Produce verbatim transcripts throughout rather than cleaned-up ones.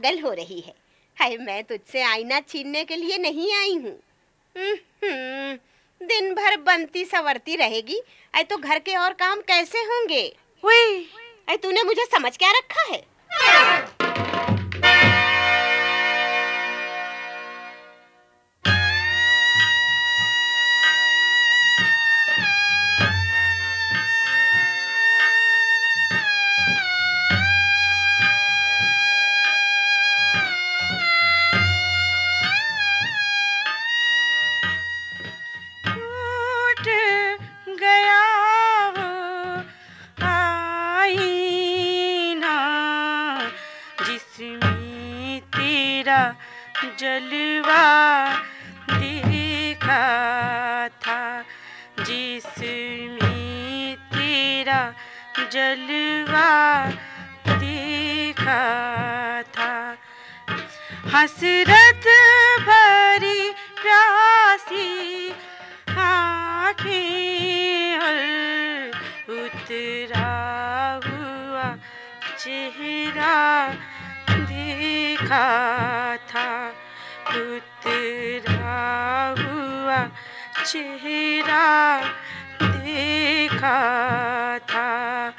पागल हो रही है। हाय, मैं तुझसे आईना छीनने के लिए नहीं आई हूँ। दिन भर बनती संवरती रहेगी, ऐ तो घर के और काम कैसे होंगे? ऐ तूने मुझे समझ क्या रखा है? जलवा देखा था, जिसमें तेरा जलवा देखा था। हसरत भरी प्यासी आँखें और उतरा हुआ चेहरा देखा था, उतरा हुआ चेहरा देखा था।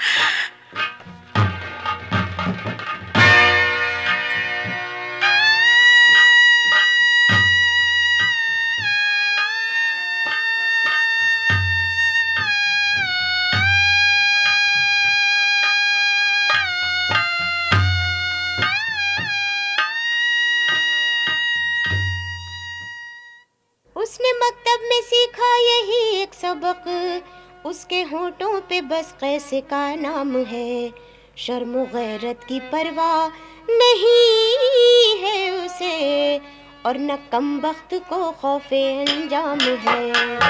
उसने मकतब में सीखा यही एक सबक, उसके होठों पे बस कैसे का नाम है। शर्म गैरत की परवाह नहीं है उसे, और न कमबख्त को खौफे अंजाम है।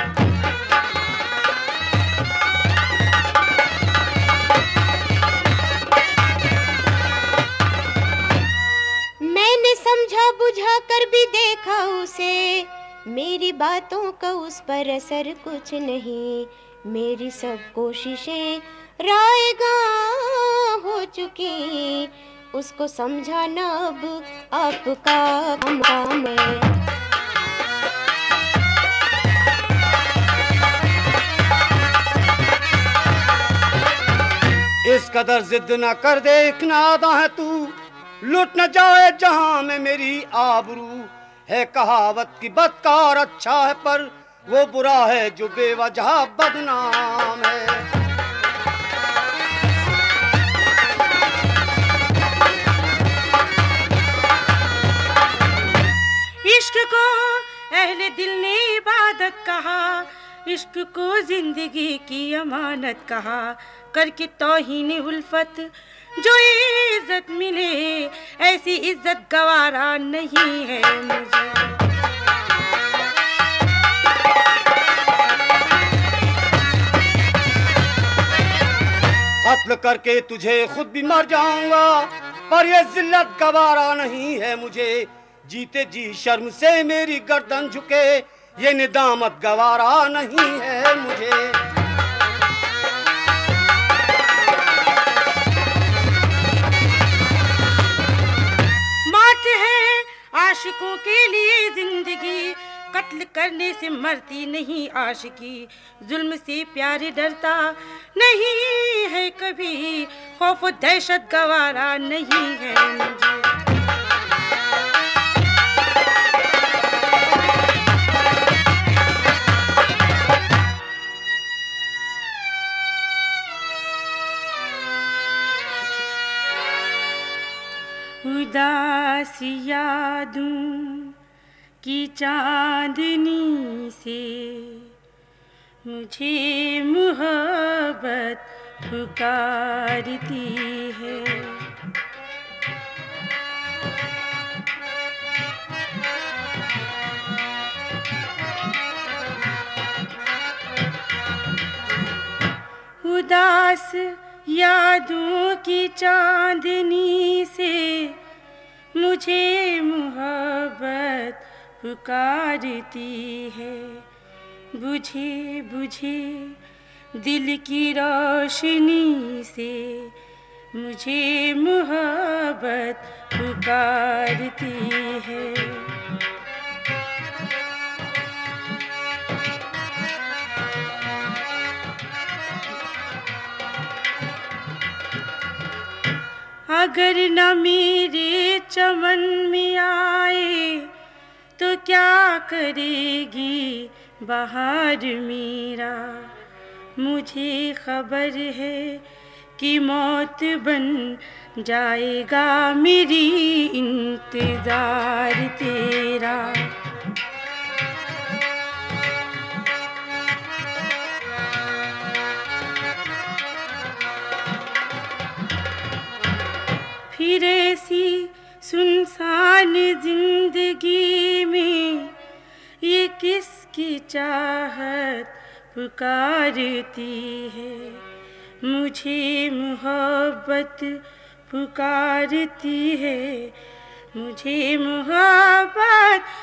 मैंने समझा बुझा कर भी देखा उसे, मेरी बातों का उस पर असर कुछ नहीं। मेरी सब कोशिशें रायगां हो चुकी, उसको समझाना अब आपका काम है। इस कदर जिद न कर, देखना आदा है तू, लुट न जाए जहां में मेरी आबरू। है कहावत की बदकार अच्छा है, पर वो बुरा है जो बेवजह बदनाम है। इश्क को अहले दिल ने इबादत कहा, इश्क को जिंदगी की अमानत कहा। करके तौहीन उल्फत जो इज्जत मिले, ऐसी इज्जत गवारा नहीं है मुझे। कत्ल करके तुझे खुद भी मर जाऊंगा, पर ये जिल्लत गवारा नहीं है मुझे। जीते जी शर्म से मेरी गर्दन झुके, ये निदामत गवारा नहीं है मुझे। आशिकों के लिए जिंदगी, कत्ल करने से मरती नहीं आशिकी। जुल्म से प्यार डरता नहीं है कभी, खौफ दहशत गवारा नहीं है मुझे। उदास यादों की चांदनी से मुझे मोहब्बत पुकारती है। उदास यादों की चांदनी से मुझे मोहब्बत पुकारती है। बुझे बुझे दिल की रोशनी से मुझे मोहब्बत पुकारती है। अगर न मेरे चमन में आए तो क्या करेगी बहार मेरा। मुझे खबर है कि मौत बन जाएगा मेरी इंतजार तेरा। फिर ऐसी सुनसान जिंदगी में ये किसकी चाहत पुकारती है। मुझे मोहब्बत पुकारती है, मुझे मोहब्बत